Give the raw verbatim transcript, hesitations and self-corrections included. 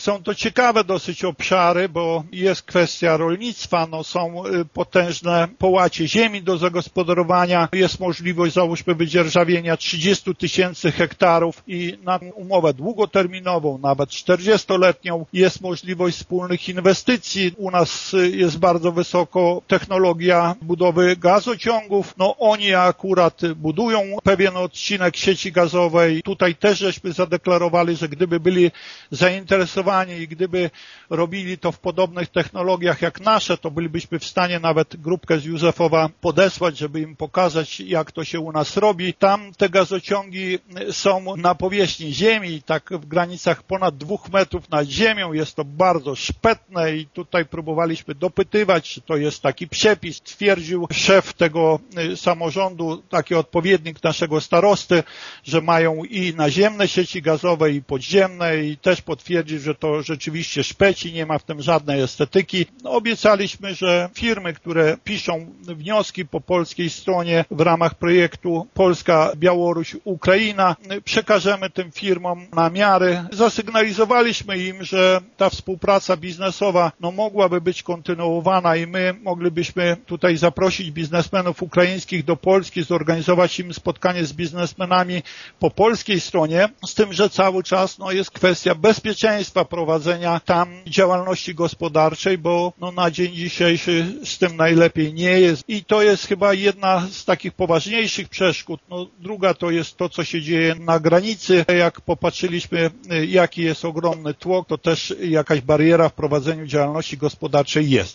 Są to ciekawe dosyć obszary, bo jest kwestia rolnictwa, no są potężne połacie ziemi do zagospodarowania, jest możliwość załóżmy wydzierżawienia trzydziestu tysięcy hektarów i na umowę długoterminową, nawet czterdziestoletnią jest możliwość wspólnych inwestycji. U nas jest bardzo wysoko technologia budowy gazociągów, no oni akurat budują pewien odcinek sieci gazowej. Tutaj też żeśmy zadeklarowali, że gdyby byli zainteresowani i gdyby robili to w podobnych technologiach jak nasze, to bylibyśmy w stanie nawet grupkę z Józefowa podesłać, żeby im pokazać, jak to się u nas robi. Tam te gazociągi są na powierzchni ziemi, tak w granicach ponad dwóch metrów nad ziemią. Jest to bardzo szpetne i tutaj próbowaliśmy dopytywać, czy to jest taki przepis. Twierdził szef tego samorządu, taki odpowiednik naszego starosty, że mają i naziemne sieci gazowe, i podziemne, i też potwierdził, że to rzeczywiście szpeci, nie ma w tym żadnej estetyki. No, obiecaliśmy, że firmy, które piszą wnioski po polskiej stronie w ramach projektu Polska, Białoruś, Ukraina, przekażemy tym firmom namiary. Zasygnalizowaliśmy im, że ta współpraca biznesowa no, mogłaby być kontynuowana i my moglibyśmy tutaj zaprosić biznesmenów ukraińskich do Polski, zorganizować im spotkanie z biznesmenami po polskiej stronie, z tym, że cały czas no, jest kwestia bezpieczeństwa prowadzenia tam działalności gospodarczej, bo no, na dzień dzisiejszy z tym najlepiej nie jest i to jest chyba jedna z takich poważniejszych przeszkód. No, druga to jest to, co się dzieje na granicy. Jak popatrzyliśmy, jaki jest ogromny tłok, to też jakaś bariera w prowadzeniu działalności gospodarczej jest.